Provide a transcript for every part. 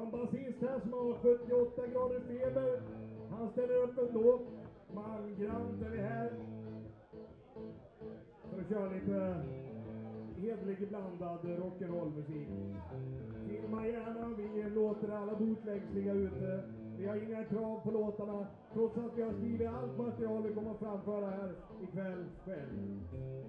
en basist här som har 78 graders feber. Han ställer upp ändå. Malmgrant är vi här. För att köra lite hedlig blandad rock'n'roll-musik. Filma gärna, vi låter alla bootlegs ligga ute. Vi har inga krav på låtarna, trots att vi har skrivit allt material vi kommer att framföra här ikväll själv.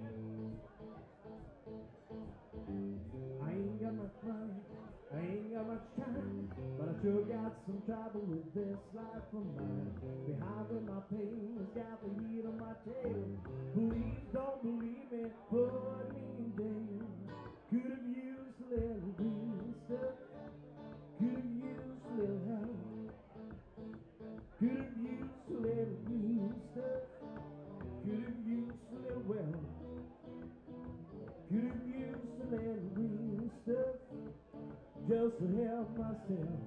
I ain't got much money, I ain't got much time, but I sure got some trouble with this life of mine. Behind my pain has got the heat on my tail. Please don't believe me, put me in jail. Could have used a little green stuff, could have used a little help. Could have used a little green stuff, could have used a little wealth. Could have used a little green stuff just to help myself.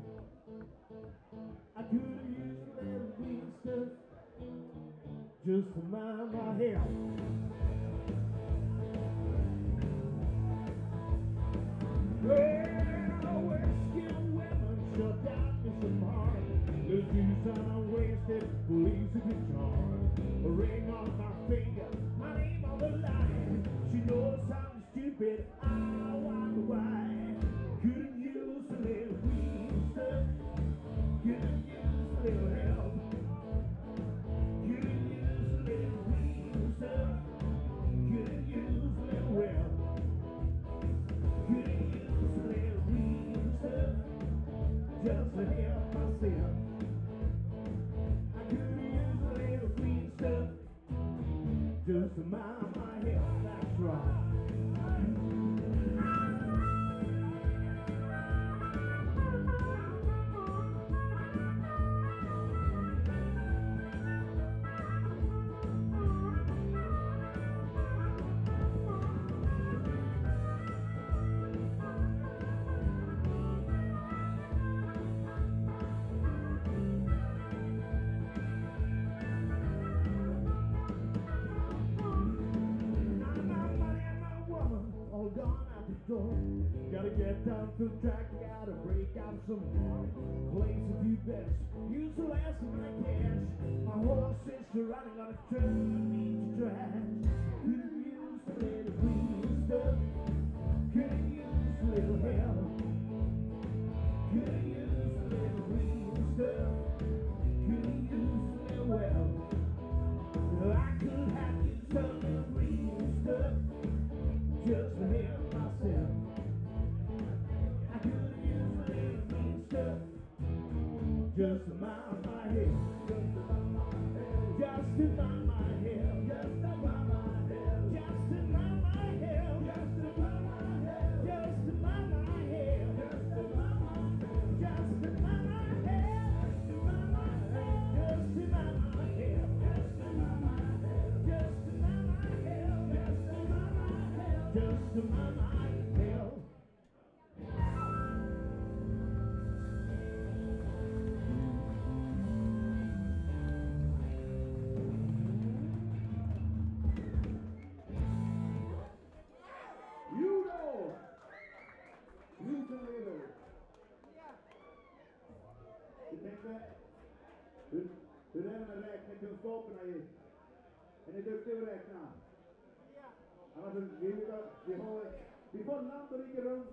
I could have used a little green stuff just to mind my health. Well, West-Skin women shut down me some heart. Little juice I'm wasted, police are good charm. A ring on my finger, my name on the line. She knows I'm stupid, I wonder why. Couldn't use a little green stuff, couldn't use a little help. Couldn't use a little green stuff, couldn't use a little wealth. Couldn't use a little green stuff just to help myself. I could've used a little green stuff just to mind my health, that's right. Gotta get down to the track, gotta break out some more. Place a few bets, use the last of my cash. My whole sister running on a turn me to trash. Could've used a little green stuff, could've used a little help. Could've used a little green stuff, could've used a little wealth. I could have used a little green stuff just to help myself. I could use a little green stuff just to mind my head. Just to mind my head. Just to mind my head. Just to mind my head. Just to mind my head. Just to mind my head. Just to mind my head. Just to mind my head. Just to mind my head. Just to mind my head. Just to mind my head. Just to mind my head. Just to mind my head. Hur är det med räknekunskaperna? Är ni duktiga att räkna? Annars, vi får land och ligger runt.